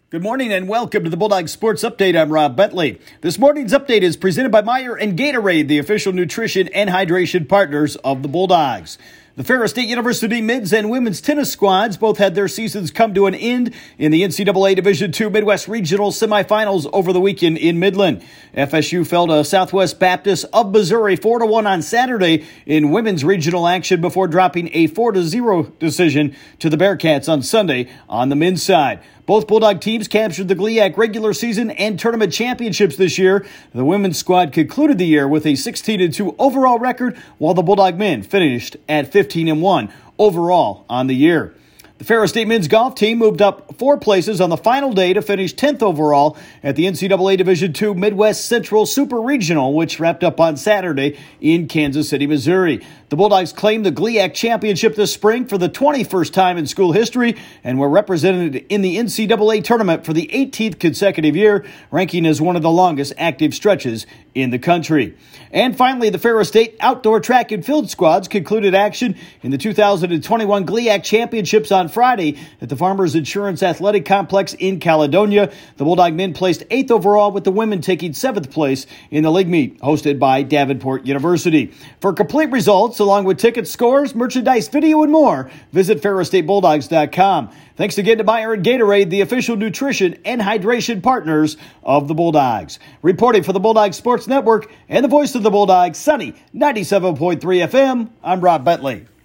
Good morning and welcome to the Bulldogs Sports Update. I'm Rob Bentley. This morning's update is presented by Meijer and Gatorade, the official nutrition and hydration partners of the Bulldogs. The Ferris State University men's and women's tennis squads both had their seasons come to an end in the NCAA Division II Midwest Regional semifinals over the weekend in Midland. FSU fell to Southwest Baptist of Missouri 4-1 on Saturday in women's regional action before dropping a 4-0 decision to the Bearcats on Sunday on the men's side. Both Bulldog teams captured the GLIAC regular season and tournament championships this year. The women's squad concluded the year with a 16-2 overall record, while the Bulldog men finished at 15-1 overall on the year. The Ferris State men's golf team moved up 4 places on the final day to finish 10th overall at the NCAA Division II Midwest Central Super Regional, which wrapped up on Saturday in Kansas City, Missouri. The Bulldogs claimed the GLIAC championship this spring for the 21st time in school history and were represented in the NCAA tournament for the 18th consecutive year, ranking as one of the longest active stretches in the country. And finally, the Ferris State outdoor track and field squads concluded action in the 2021 GLIAC championships on Friday at the Farmers Insurance Athletic Complex in Caledonia. The Bulldog men placed 8th overall, with the women taking 7th place in the league meet hosted by Davenport University. For complete results, along with ticket scores, merchandise, video, and more, visit FerrisStateBulldogs.com. Thanks again to Meijer and Gatorade, the official nutrition and hydration partners of the Bulldogs. Reporting for the Bulldog Sports Network and the voice of the Bulldogs, Sunny 97.3 FM, I'm Rob Bentley.